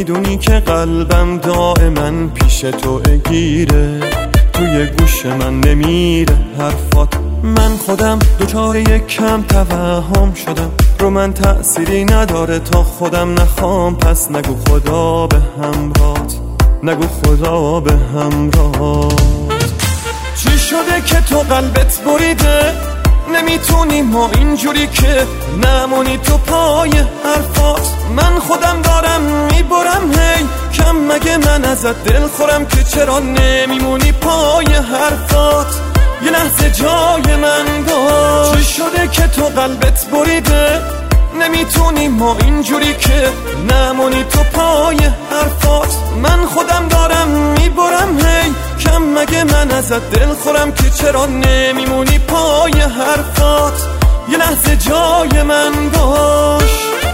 میدونی که قلبم دائما پیش تو گیره، توی گوش من نمیره حرفات. من خودم دوچار یک کم توهم شدم، رو من تأثیری نداره تا خودم نخوام. پس نگو خدا به همراهت، نگو خدا به همراهت. چی شده که تو قلبت بریده؟ نمیتونی ما اینجوری که نمونی تو پای حرفات. من خودم دارم میبرم هی کم، مگه من ازت دل خورم که چرا نمیمونی پای حرفات؟ یه لحظه جای من باش. چی شده که تو قلبت بریده؟ نمیتونی ما اینجوری که نمونی تو پای حرفات. من خودم دارم میبرم هی کم، مگه من ازت دل خورم که چرا نمیمونی پای حرفات؟ یه لحظه جای من باش.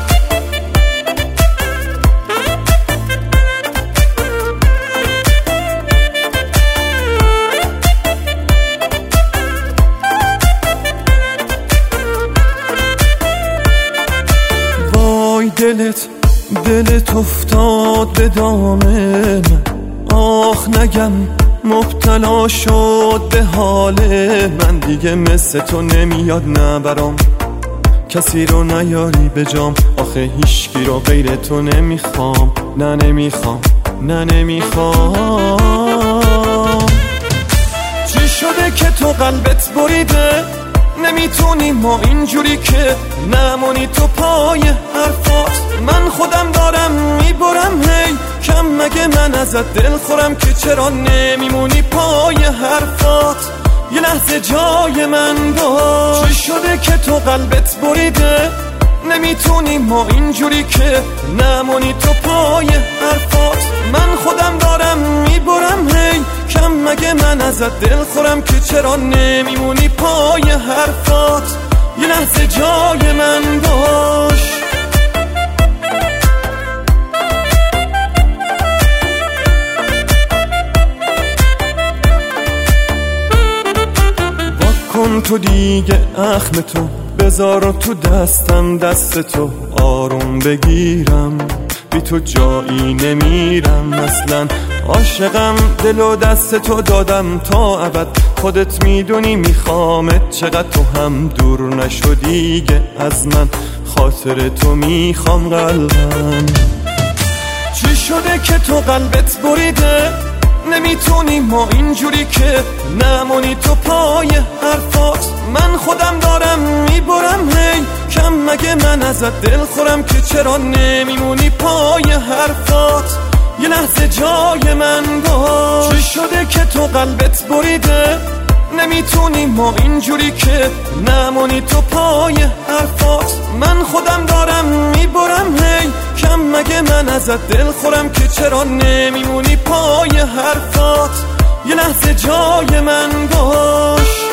دلت افتاد به دام من، آخ نگم مبتلا شد به حال من. دیگه مثل تو نمیاد نبرام، کسی رو نیاری به جام. آخه هیچکی رو غیر تو نمیخوام، نه نمیخوام، نه نمیخوام. چی شده که تو قلبت بریده؟ نمیتونی ما اینجوری که نمونی تو پای حرفات. من خودم دارم میبرم هی کم، مگه من ازت دل خورم که چرا نمیمونی پای حرفات؟ یه لحظه جای من باش. چی شده که تو قلبت بریده؟ نمیتونی ما اینجوری که نمونی تو پای حرفات. من خودم دارم میبرم هی کم، مگه من ازت دل خورم که چرا نمیمونی پای حرفات؟ یه لحظه جای من باش. واکن تو دیگه اخم تو، بذار تو دستم دست تو آروم بگیرم. بی تو جایی نمیرم اصلا، عاشقم دل و دست تو دادم تا ابد. خودت میدونی میخوامت چقدر، تو هم دور نشو دیگه از من، خاطر تو میخوام قلبم. چی شده که تو قلبت بریده؟ نمیتونی ما اینجوری که نمونی تو پای حرفات. من خودم دارم میبرم هی کم، مگه من ازت دل خورم که چرا نمیمونی پای حرفات؟ یه لحظه جای من باش. چی شده که تو قلبت بریده؟ نمیتونی ما اینجوری که نمونی تو پای حرفات. من خودم دارم میبرم هی کم، مگه من ازت دل خورم که چرا نمیمونی پای حرفات؟ یه لحظه جای من باش.